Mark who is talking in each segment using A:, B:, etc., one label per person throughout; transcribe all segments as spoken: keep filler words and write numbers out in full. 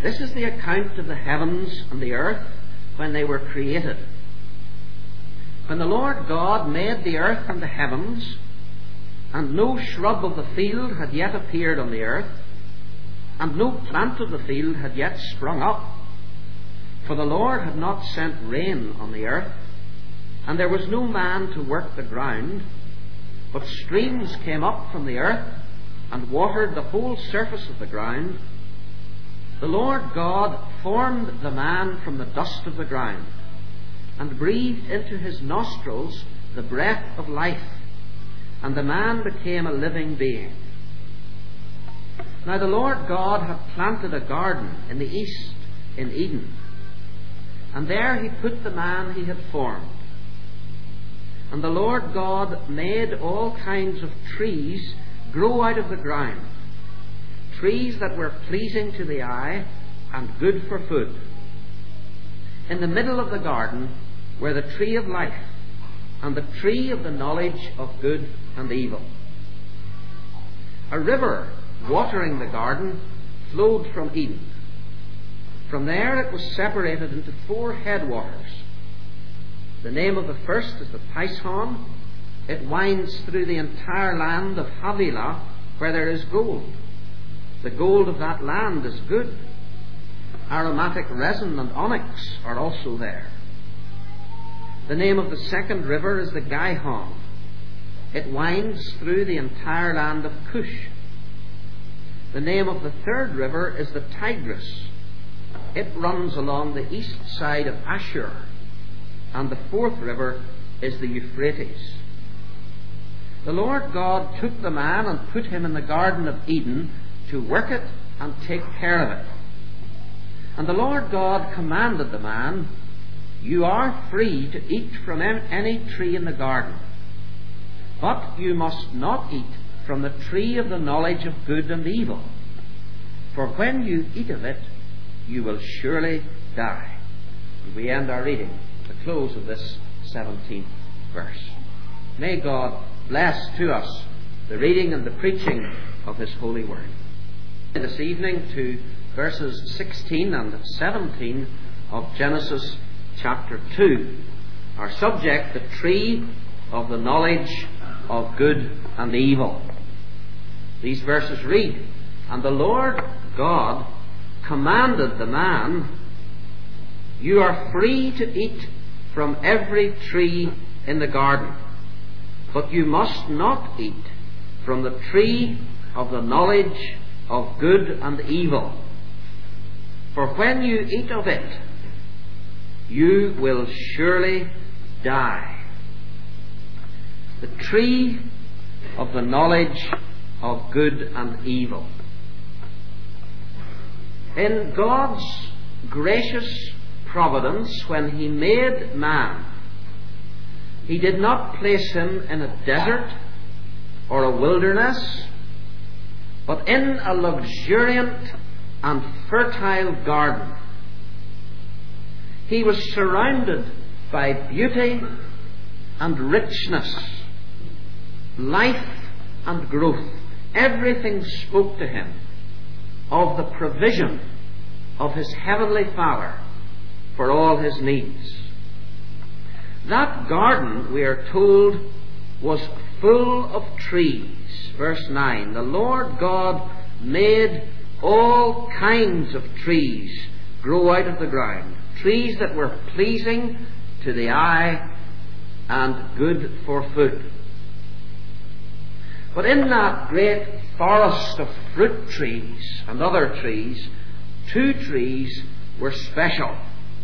A: This is the account of the heavens and the earth when they were created. When the Lord God made the earth and the heavens, and no shrub of the field had yet appeared on the earth, and no plant of the field had yet sprung up, for the Lord had not sent rain on the earth, and there was no man to work the ground, but streams came up from the earth and watered the whole surface of the ground. The Lord God formed the man from the dust of the ground, and breathed into his nostrils the breath of life, and the man became a living being. Now the Lord God had planted a garden in the east in Eden, and there he put the man he had formed. And the Lord God made all kinds of trees grow out of the ground, trees that were pleasing to the eye and good for food. In the middle of the garden were the tree of life and the tree of the knowledge of good and evil. A river watering the garden flowed from Eden. From there it was separated into four headwaters. The name of the first is the Pishon. It winds through the entire land of Havilah, where there is gold. The gold of that land is good. Aromatic resin and onyx are also there. The name of the second river is the Gihon. It winds through the entire land of Cush. The name of the third river is the Tigris. It runs along the east side of Ashur. And the fourth river is the Euphrates. The Lord God took the man and put him in the Garden of Eden to work it and take care of it. And the Lord God commanded the man, "You are free to eat from any tree in the garden, but you must not eat from the tree of the knowledge of good and evil, for when you eat of it, you will surely die." And we end our reading at the close of this seventeenth verse. May God bless to us the reading and the preaching of His holy word. This evening to verses sixteen and seventeen of Genesis chapter two. Our subject, the tree of the knowledge of good and evil. These verses read, "And the Lord God commanded the man, 'You are free to eat from every tree in the garden, but you must not eat from the tree of the knowledge of good and evil. For when you eat of it, you will surely die.'" The tree of the knowledge of good and evil. In God's gracious providence, when He made man, He did not place him in a desert or a wilderness, but in a luxuriant and fertile garden. He was surrounded by beauty and richness, life and growth. Everything spoke to him of the provision of his heavenly Father for all his needs. That garden, we are told, was full of trees. Verse nine, "The Lord God made all kinds of trees grow out of the ground, trees that were pleasing to the eye and good for food." But in that great forest of fruit trees and other trees, two trees were special.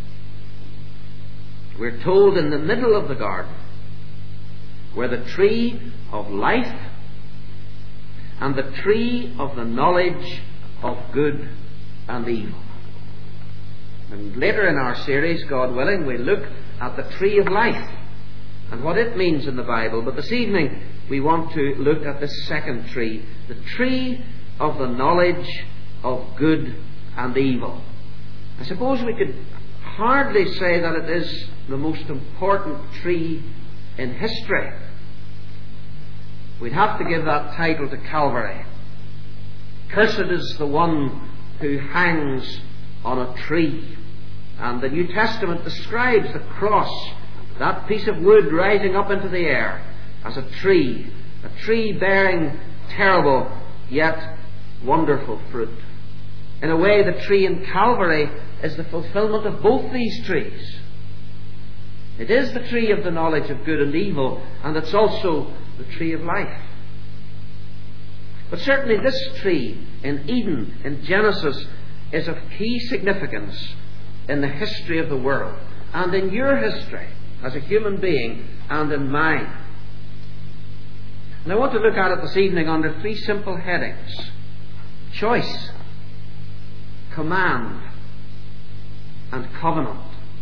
A: We're told in the middle of the garden were the tree of life and the tree of the knowledge of good and evil. And later in our series, God willing, we'll look at the tree of life and what it means in the Bible. But this evening we want to look at the second tree, the tree of the knowledge of good and evil. I suppose we could hardly say that it is the most important tree in history. We'd have to give that title to Calvary. "Cursed is the one who hangs on a tree. And the New Testament describes the cross, that piece of wood rising up into the air, as a tree. A tree bearing terrible yet wonderful fruit. In a way, the tree in Calvary is the fulfillment of both these trees. It is the tree of the knowledge of good and evil, and it's also the tree of life. But certainly this tree in Eden, in Genesis, is of key significance in the history of the world, and in your history as a human being, and in mine. And I want to look at it this evening under three simple headings: choice, command, and covenant.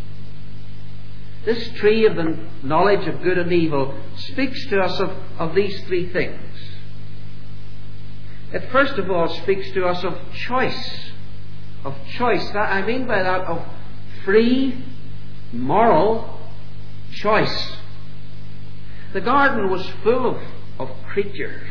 A: This tree of the knowledge of good and evil speaks to us of, of these three things. It first of all speaks to us of choice. Of choice. That, I mean by that of free, moral choice. The garden was full of, of creatures,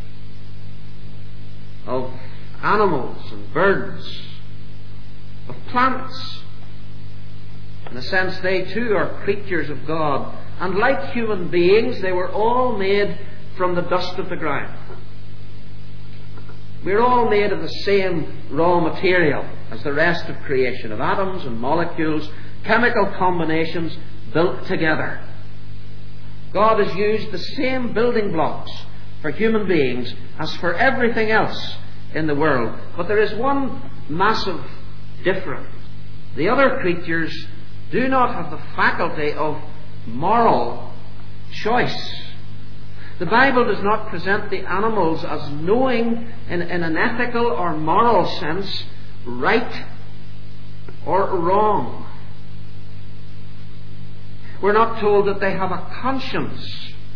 A: of animals and birds, of plants. In a sense, they too are creatures of God. And like human beings, they were all made from the dust of the ground. We're all made of the same raw material as the rest of creation, of atoms and molecules, chemical combinations built together. God has used the same building blocks for human beings as for everything else in the world. But there is one massive difference. The other creatures do not have the faculty of moral choice. The Bible does not present the animals as knowing in, in an ethical or moral sense right or wrong. We're not told that they have a conscience.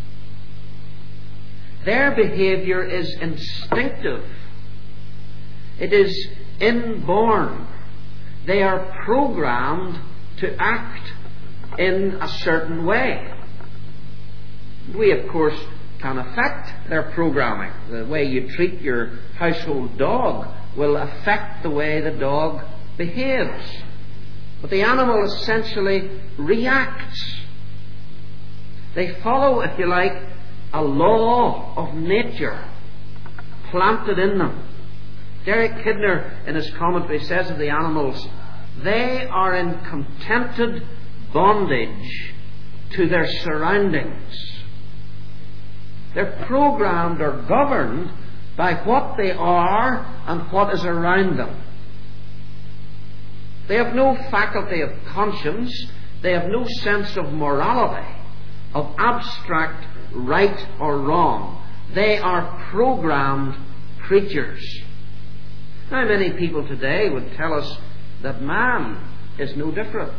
A: Their behavior is instinctive. It is inborn. They are programmed to act in a certain way. We, of course, can affect their programming. The way you treat your household dog will affect the way the dog behaves. But the animal essentially reacts. They follow, if you like, a law of nature planted in them. Derek Kidner, in his commentary, says of the animals, they are in contented bondage to their surroundings. They're programmed or governed by what they are and what is around them. They have no faculty of conscience. They have no sense of morality, of abstract right or wrong. They are programmed creatures. Now, many people today would tell us that man is no different.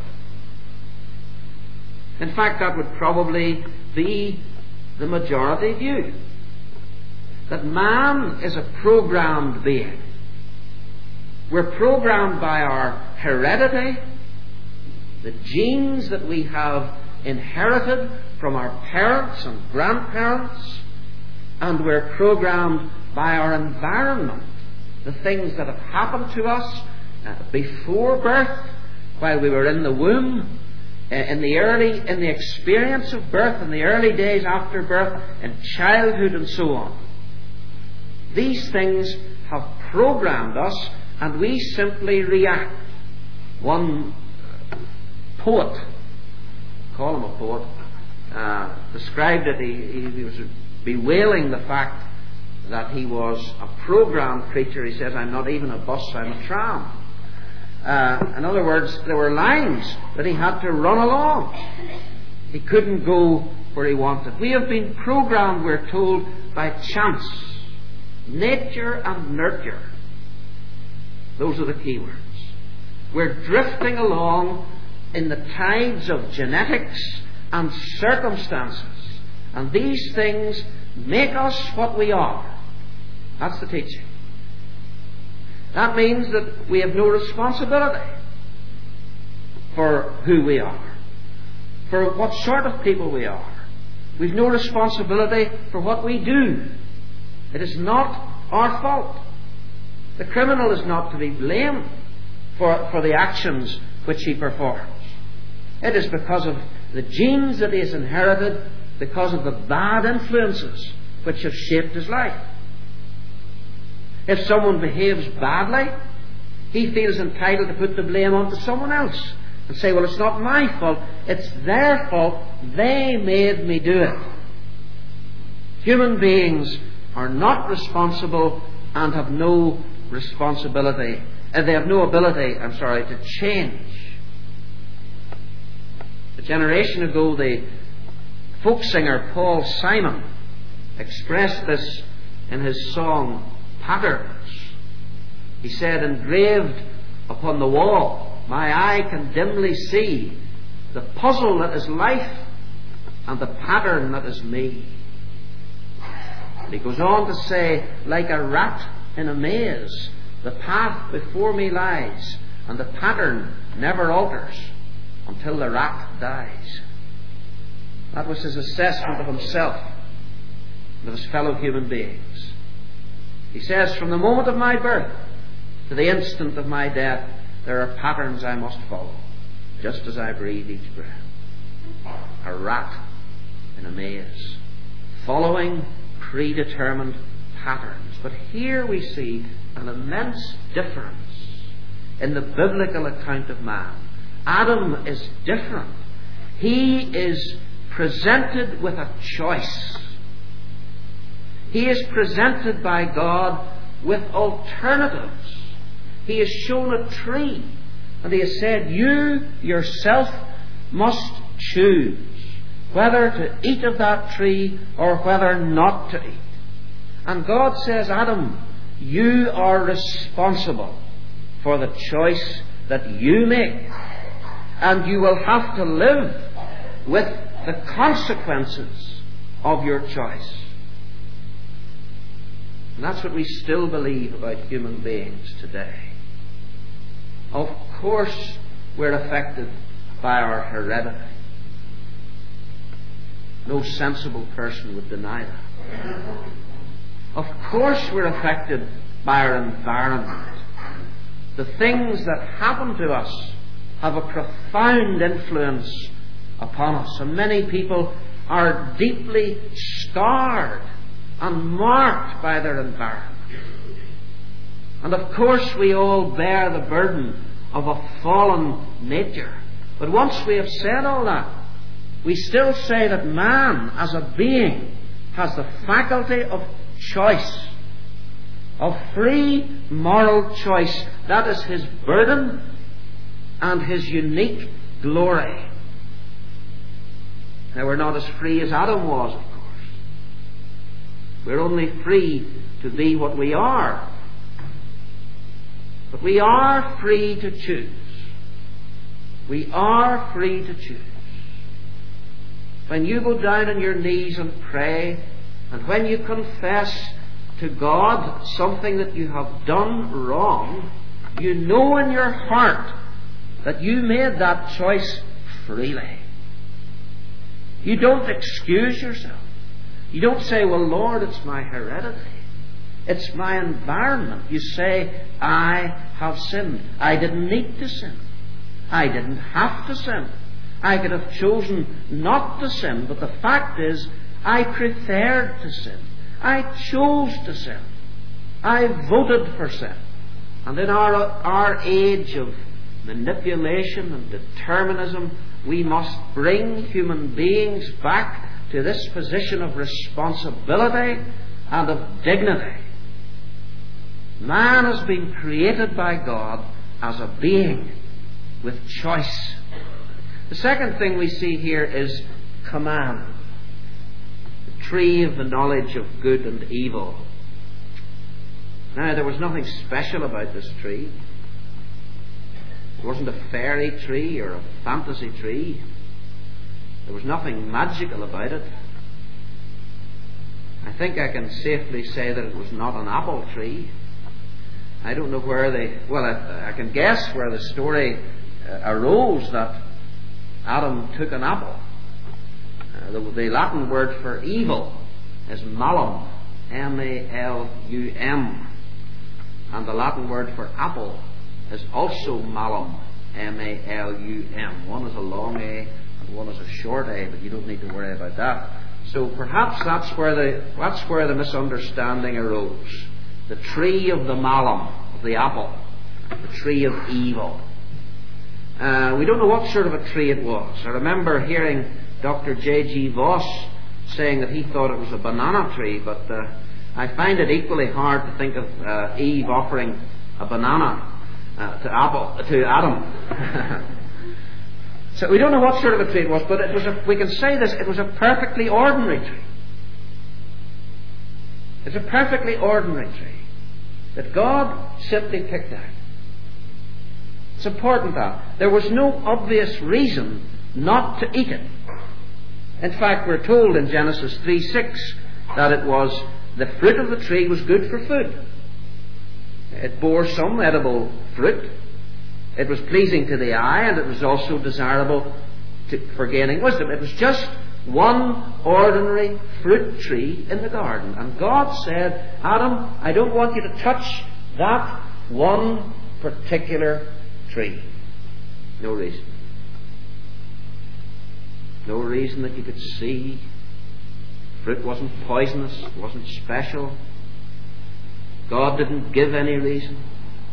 A: In fact, that would probably be the majority view. That man is a programmed being. We're programmed by our heredity, the genes that we have inherited from our parents and grandparents, and we're programmed by our environment, the things that have happened to us uh, before birth, while we were in the womb, uh, in the early, in the experience of birth, in the early days after birth, in childhood, and so on. These things have programmed us, and we simply react. One poet, call him a poet, uh, described it. He, he was bewailing the fact that he was a programmed creature. He says, I'm not even a bus, I'm a tram. Uh, in other words, there were lines that he had to run along. He couldn't go where he wanted. We have been programmed, we're told, by chance. Nature and nurture. Those are the key words. We're drifting along in the tides of genetics and circumstances. And these things make us what we are. That's the teaching. That means that we have no responsibility for who we are, for what sort of people we are. We've no responsibility for what we do. It is not our fault. The criminal is not to be blamed. for, for the actions which he performs. It is because of the genes that he has inherited, because of the bad influences which have shaped his life. If someone behaves badly, he feels entitled to put the blame onto someone else and say, well, it's not my fault, it's their fault, they made me do it. Human beings are not responsible and have no responsibility, and they have no ability, I'm sorry, to change. A generation ago, the folk singer Paul Simon expressed this in his song Patterns. He said, engraved upon the wall, my eye can dimly see the puzzle that is life and the pattern that is me. And he goes on to say, like a rat in a maze, the path before me lies, and the pattern never alters until the rat dies. That was his assessment of himself and of his fellow human beings. He says, from the moment of my birth to the instant of my death, there are patterns I must follow, just as I breathe each breath. A rat in a maze, following predetermined patterns. But here we see an immense difference in the biblical account of man. Adam is different. He is presented with a choice. He is presented by God with alternatives. He is shown a tree, and he has said, you yourself must choose whether to eat of that tree or whether not to eat. And God says, Adam, you are responsible for the choice that you make, and you will have to live with the consequences of your choice. And that's what we still believe about human beings today. Of course, we're affected by our heredity. No sensible person would deny that. Of course, we're affected by our environment. The things that happen to us have a profound influence upon us, and many people are deeply scarred and marked by their environment. And of course we all bear the burden of a fallen nature. But once we have said all that, we still say that man as a being has the faculty of choice, of free moral choice. That is his burden and his unique glory. Now, we're not as free as Adam was, of course. We're only free to be what we are. But we are free to choose. We are free to choose. When you go down on your knees and pray, and when you confess to God something that you have done wrong, you know in your heart that you made that choice freely. You don't excuse yourself. You don't say, well, Lord, it's my heredity. It's my environment. You say, I have sinned. I didn't need to sin. I didn't have to sin. I could have chosen not to sin, but the fact is, I preferred to sin. I chose to sin. I voted for sin. And in our, our age of manipulation and determinism, we must bring human beings back to this position of responsibility and of dignity. Man has been created by God as a being with choice. The second thing we see here is command. The tree of the knowledge of good and evil. Now, there was nothing special about this tree. It wasn't a fairy tree or a fantasy tree. There was nothing magical about it. I think I can safely say that it was not an apple tree. I don't know where they... Well, I, I can guess where the story uh, arose that Adam took an apple. Uh, the, the Latin word for evil is malum, M A L U M. And the Latin word for apple is also malum, M A L U M. One is a long A and one is a short A, but you don't need to worry about that. So perhaps that's where the that's where the misunderstanding arose. The tree of the malum, of the apple, the tree of evil. Uh, we don't know what sort of a tree it was. I remember hearing Doctor J G Voss saying that he thought it was a banana tree, but uh, I find it equally hard to think of uh, Eve offering a banana uh, to Apple to Adam. So we don't know what sort of a tree it was, but it was a, we can say this: it was a perfectly ordinary tree. It's a perfectly ordinary tree that God simply picked out. It's important that there was no obvious reason not to eat it. In fact, we're told in Genesis three six that it was the fruit of the tree was good for food. It bore some edible fruit. It was pleasing to the eye, and it was also desirable to, for gaining wisdom. It was just one ordinary fruit tree in the garden. And God said, Adam, I don't want you to touch that one particular tree. No reason. No reason that you could see. Fruit wasn't poisonous, it wasn't special. God didn't give any reason.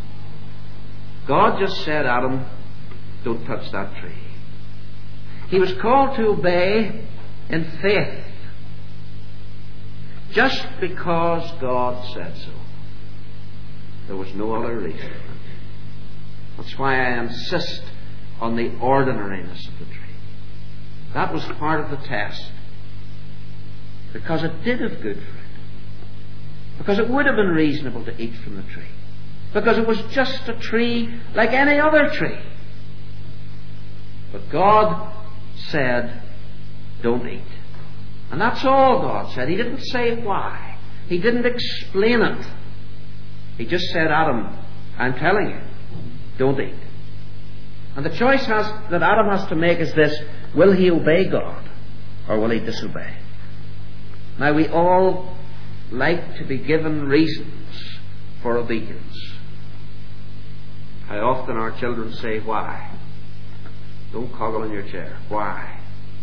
A: God just said, Adam, don't touch that tree. He was called to obey in faith, just because God said so. There was no other reason. That's why I insist on the ordinariness of the tree. That was part of the test. Because it did have good fruit. Because it would have been reasonable to eat from the tree. Because it was just a tree like any other tree. But God said, don't eat. And that's all God said. He didn't say why. He didn't explain it. He just said, Adam, I'm telling you, don't eat. And the choice has, that Adam has to make is this: will he obey God or will he disobey? Now, we all like to be given reasons for obedience. How often our children say, why? Don't coggle in your chair. Why?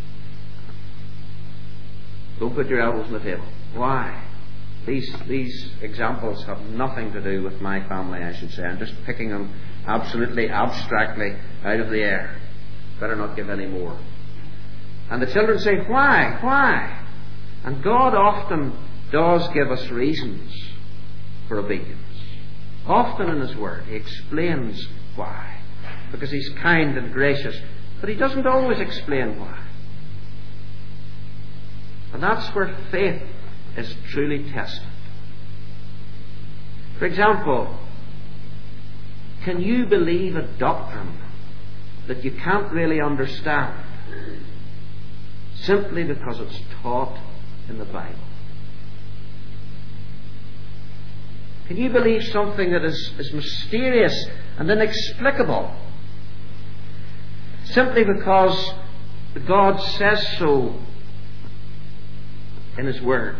A: Don't put your elbows on the table. Why? These, these examples have nothing to do with my family, I should say. I'm just picking them absolutely abstractly out of the air. Better not give any more. And the children say, why? Why? And God often does give us reasons for obedience. Often in His Word, He explains why. Because He's kind and gracious. But He doesn't always explain why. And that's where faith is truly tested. For example, can you believe a doctrine that you can't really understand simply because it's taught in the Bible? Can you believe something that is, is mysterious and inexplicable simply because God says so in His Word?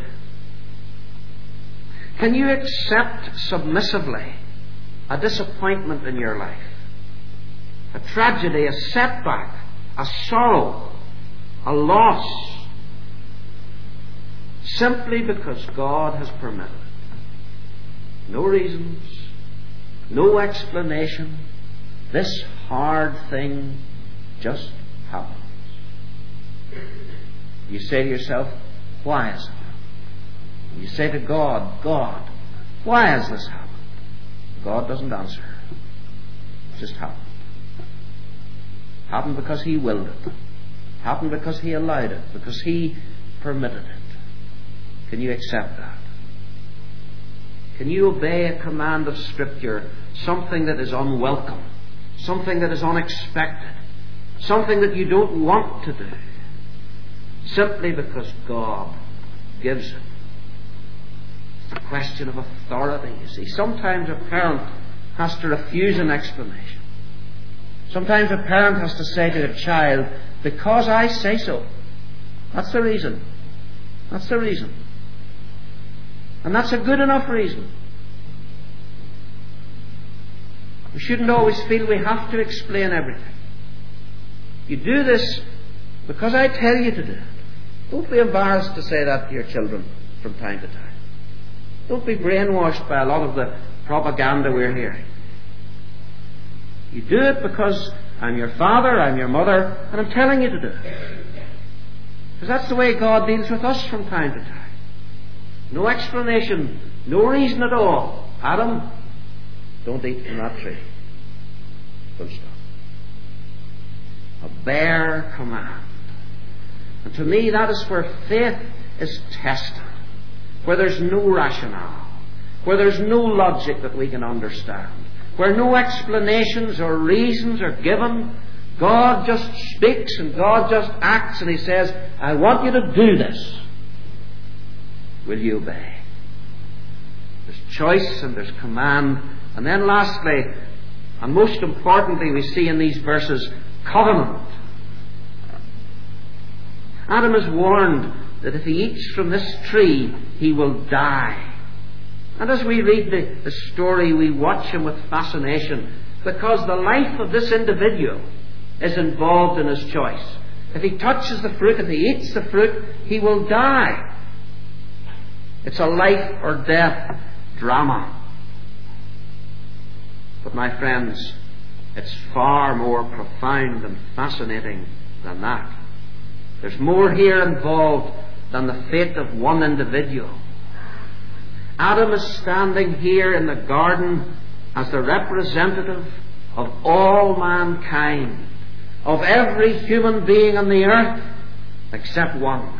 A: Can you accept submissively a disappointment in your life, a tragedy, a setback, a sorrow, a loss, simply because God has permitted it? No reasons, no explanation. This hard thing just happens. You say to yourself, why is it? You say to God, God, why has this happened? God doesn't answer. It just happened. Happened because He willed it. Happened because He allowed it. Because He permitted it. Can you accept that? Can you obey a command of Scripture, something that is unwelcome, something that is unexpected, something that you don't want to do, simply because God gives it? It's a question of authority, you see. Sometimes a parent has to refuse an explanation. Sometimes a parent has to say to a child, because I say so. That's the reason. That's the reason. And that's a good enough reason. We shouldn't always feel we have to explain everything. You do this because I tell you to do it. Don't be embarrassed to say that to your children from time to time. Don't be brainwashed by a lot of the propaganda we're hearing. You do it because I'm your father, I'm your mother, and I'm telling you to do it. Because that's the way God deals with us from time to time. No explanation, no reason at all. Adam, don't eat from that tree. Full stop. A bare command. And to me, that is where faith is tested. Where there's no rationale. Where there's no logic that we can understand. Where no explanations or reasons are given. God just speaks and God just acts, and He says, I want you to do this. Will you obey? There's choice and there's command. And then lastly, and most importantly, we see in these verses, covenant. Adam is warned that if he eats from this tree, he will die. And as we read the, the story, we watch him with fascination, because the life of this individual is involved in his choice. If he touches the fruit, if he eats the fruit, he will die. It's a life or death drama. But my friends, it's far more profound and fascinating than that. There's more here involved than the fate of one individual. Adam is standing here in the garden as the representative of all mankind, of every human being on the earth except one.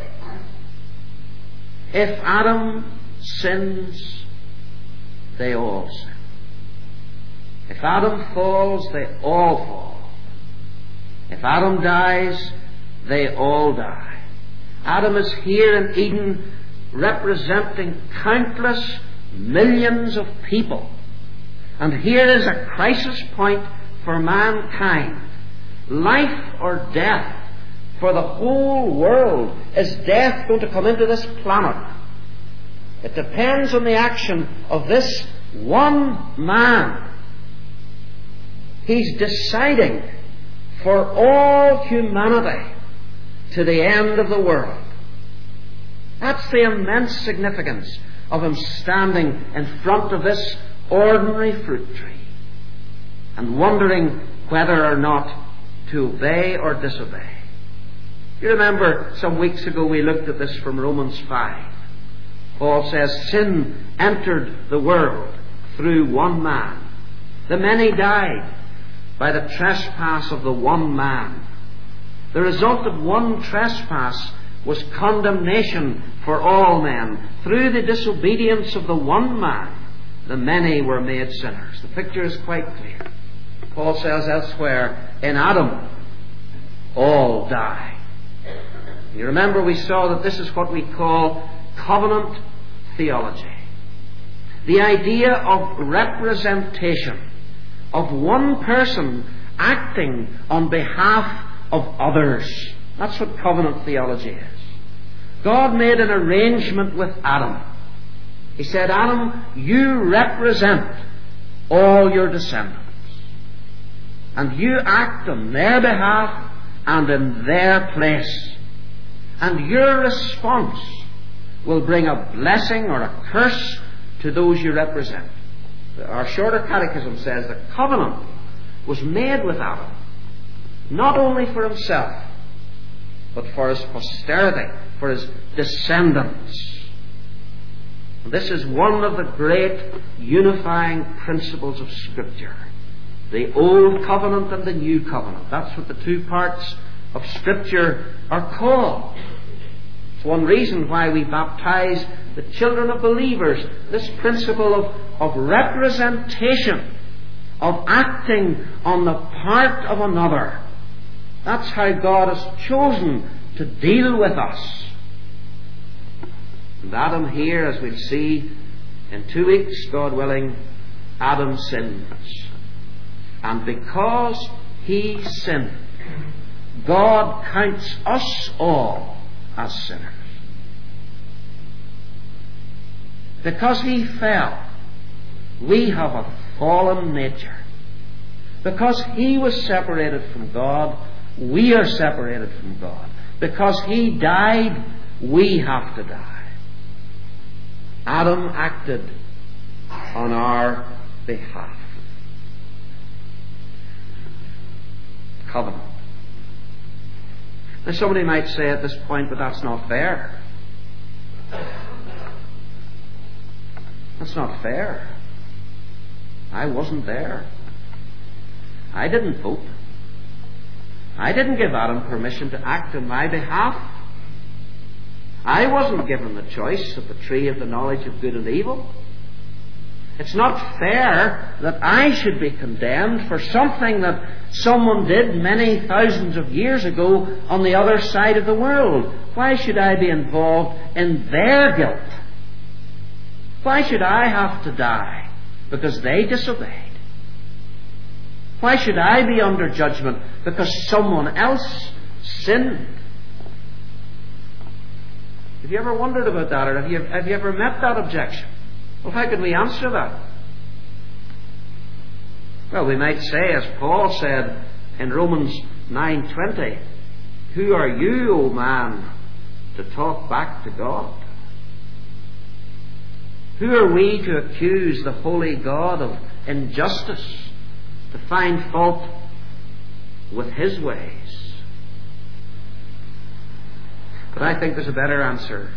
A: If Adam sins, they all sin. If Adam falls, they all fall. If Adam dies, they all die. Adam is here in Eden representing countless millions of people. And here is a crisis point for mankind. Life or death for the whole world. Is death going to come into this planet? It depends on the action of this one man. He's deciding for all humanity to the end of the world. That's the immense significance of him standing in front of this ordinary fruit tree and wondering whether or not to obey or disobey. You remember some weeks ago we looked at this from Romans five. Paul says, sin entered the world through one man. The many died by the trespass of the one man. The result of one trespass was condemnation for all men. Through the disobedience of the one man, the many were made sinners. The picture is quite clear. Paul says elsewhere, in Adam, all die. You remember we saw that this is what we call covenant theology. The idea of representation, of one person acting on behalf of others. That's what covenant theology is. God made an arrangement with Adam. He said, Adam, you represent all your descendants. And you act on their behalf and in their place. And your response will bring a blessing or a curse to those you represent. Our shorter catechism says the covenant was made with Adam, not only for himself, but for his posterity, for his descendants. This is one of the great unifying principles of Scripture. The Old Covenant and the New Covenant. That's what the two parts of Scripture are called. It's one reason why we baptize the children of believers. This principle of, of representation, of acting on the part of another. That's how God has chosen to deal with us. And Adam here, as we'll see in two weeks, God willing, Adam sins. And because he sinned, God counts us all as sinners. Because he fell, we have a fallen nature. Because He was separated from God, we are separated from God. Because He died, we have to die. Adam acted on our behalf. Covenant. Now somebody might say at this point, but that's not fair. That's not fair. I wasn't there. I didn't vote. I didn't give Adam permission to act on my behalf. I wasn't given the choice of the tree of the knowledge of good and evil. It's not fair that I should be condemned for something that someone did many thousands of years ago on the other side of the world. Why should I be involved in their guilt? Why should I have to die because they disobeyed? Why should I be under judgment because someone else sinned? Have you ever wondered about that, or have you, have you ever met that objection? Well, how can we answer that? Well, we might say, as Paul said in Romans nine twenty, "Who are you, O man, to talk back to God? Who are we to accuse the holy God of injustice, to find fault with His ways?" But I think there's a better answer.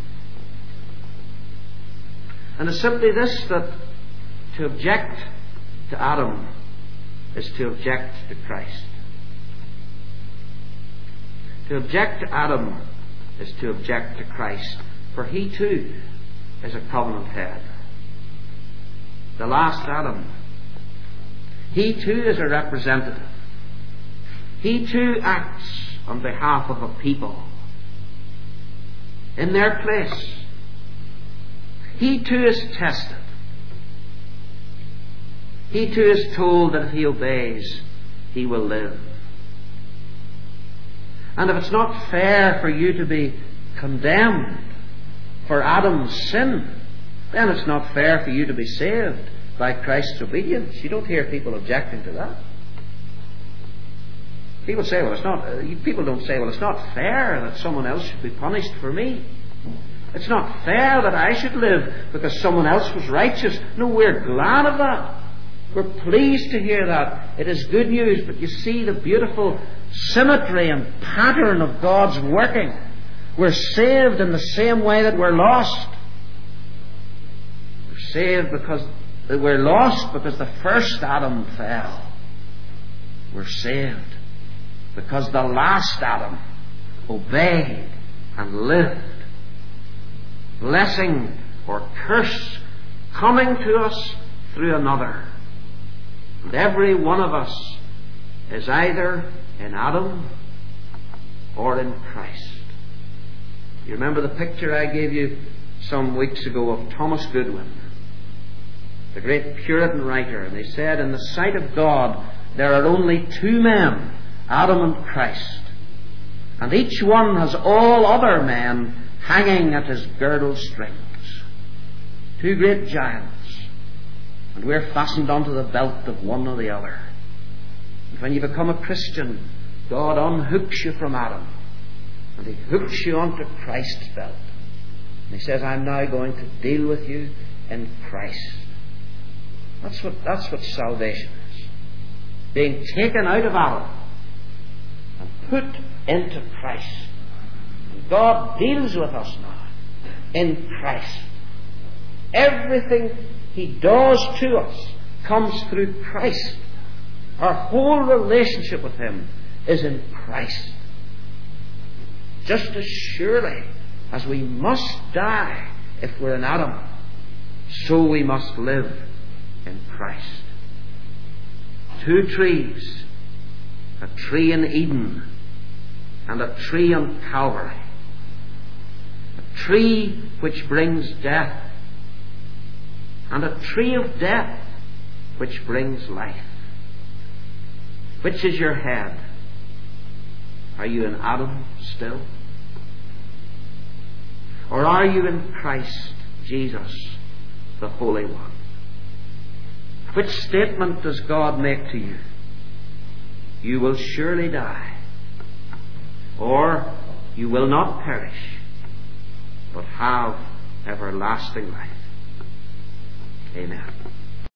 A: And it's simply this, that to object to Adam is to object to Christ. To object to Adam is to object to Christ, for He too is a covenant head. The last Adam. He too is a representative. He too acts on behalf of a people in their place. He too is tested. He too is told that if he obeys, he will live. And if it's not fair for you to be condemned for Adam's sin, then it's not fair for you to be saved by Christ's obedience. You don't hear people objecting to that. People say, well, it's not, uh, people don't say, well, it's not fair that someone else should be punished for me. It's not fair that I should live because someone else was righteous. No, we're glad of that. We're pleased to hear that. It is good news, but you see the beautiful symmetry and pattern of God's working. We're saved in the same way that we're lost. We're saved because we're lost because the first Adam fell. We're saved because the last Adam obeyed and lived. Blessing or curse coming to us through another. And every one of us is either in Adam or in Christ. You remember the picture I gave you some weeks ago of Thomas Goodwin, the great Puritan writer, and he said, in the sight of God there are only two men, Adam and Christ, and each one has all other men hanging at his girdle strings. Two great giants, and we're fastened onto the belt of one or the other. And when you become a Christian, God unhooks you from Adam, and He hooks you onto Christ's belt. And He says, I'm now going to deal with you in Christ. That's what, that's what salvation is. Being taken out of Adam and put into Christ. And God deals with us now in Christ. Everything He does to us comes through Christ. Our whole relationship with Him is in Christ. Just as surely as we must die if we're in Adam, so we must live in Christ. Two trees, a tree in Eden and a tree on Calvary. A tree which brings death and a tree of death which brings life. Which is your head? Are you in Adam still? Or are you in Christ Jesus, the Holy One? Which statement does God make to you? you will surely die, or you will not perish, but have everlasting life. Amen.